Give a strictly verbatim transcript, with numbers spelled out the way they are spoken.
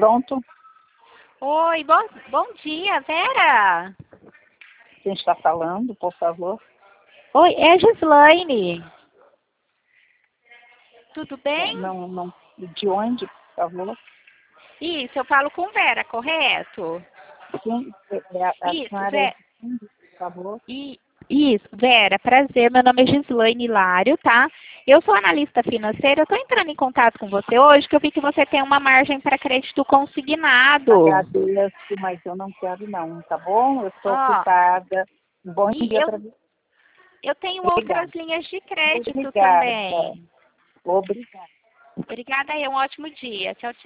pronto. Oi, bom, bom dia, Vera. Quem está falando, por favor? Oi, é a Gislaine. Tudo bem? Não, não, de onde, por favor? Isso, eu falo com Vera, correto? Quem, é a, a Isso, senhora é Vera. de onde, por favor? E, isso, Vera, prazer, meu nome é Gislaine Hilário, tá? Eu sou analista financeira, eu estou entrando em contato com você hoje, que eu vi que você tem uma margem para crédito consignado. Agradeço, mas eu não quero não, tá bom? Eu estou Ó, ocupada. Um bom e dia eu, para você. eu tenho Obrigada. outras linhas de crédito Obrigada. também. Obrigada. Obrigada aí, um ótimo dia. Tchau, tchau.